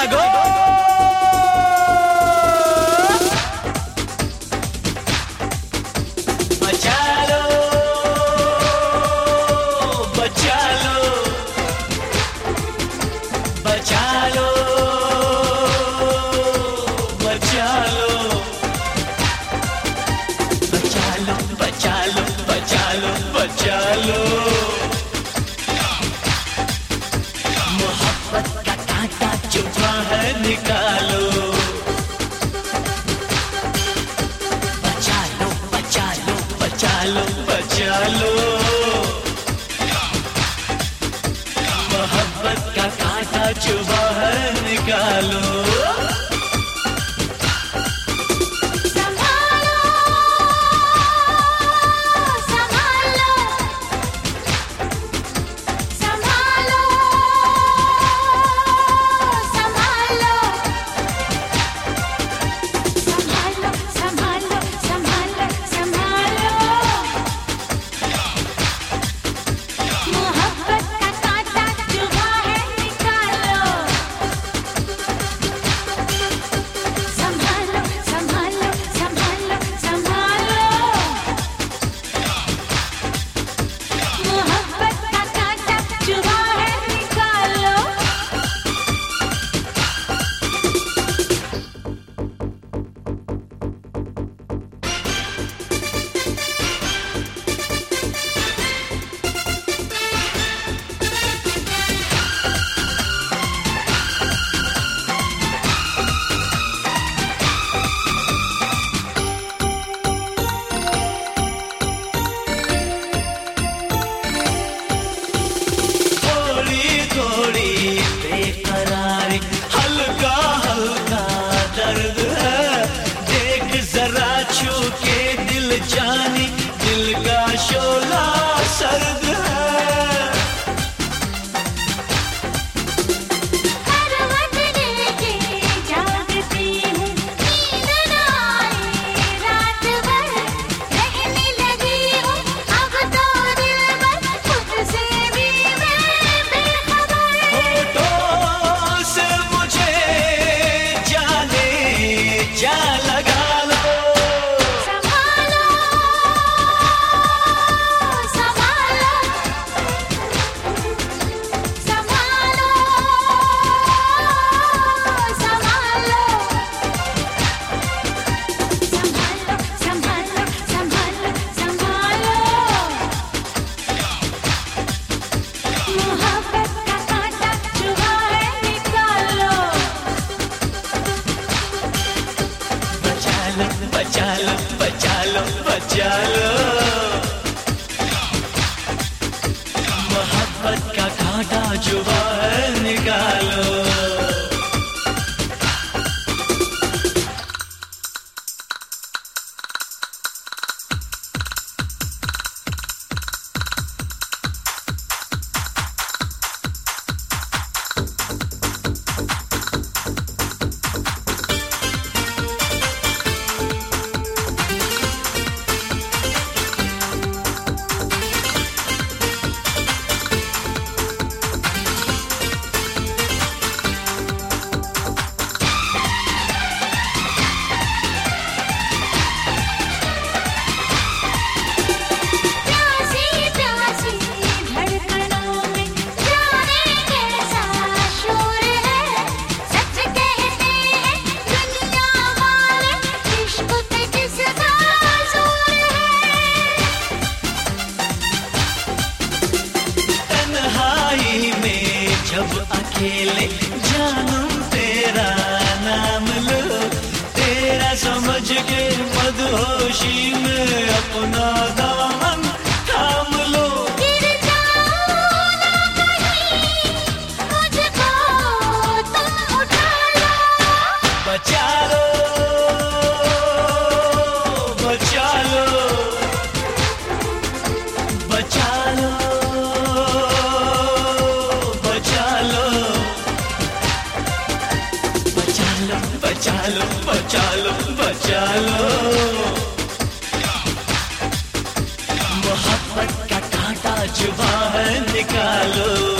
जागो। बचा लो बचा लो बचा लो बचा लो बचा लो बचा लो बचा लो बचा लो। मोहब्बत का कांटा चुभा है निकालो। बचा लो बचा लो बचा लो बचा लो। मोहब्बत का कांटा चुभा है निकालो। हल्का हल्का दर्द है, देख जरा छू के दिल जानी, दिल का शोला सर्द है। करवट लेके जागती हूँ, नींद न आए रात भर, रहने लगी हूँ अब तो दिल भर, खुद से भी मैं बेखबर। होठों से मुझे जाने जा लगा लो। संभालो संभालो संभालो संभालो संभालो संभालो संभालो। मोहब्बत का कांटा चुभा है निकालो। बचा लो बचा लो बचा लो बचा लो। मोहब्बत का कांटा चुभा है निकालो। प्यासी प्यासी धड़कनों में जाने कैसा शोर है, सच कहते हैं दुनिया वाले, इश्क पे किसका जोर है। तन्हाई में जब अकेले जानम तेरा नाम लो, तेरा समझ के मदहोशी में अपना दामन थाम लो। गिर जाऊं ना कहीं, मुझको तुम उठा लो। बचा लो बचा लो बचा लो बचा लो बचा लो बचा लो बचा लो बचा लो। मोहब्बत का कांटा चुभा है निकालो।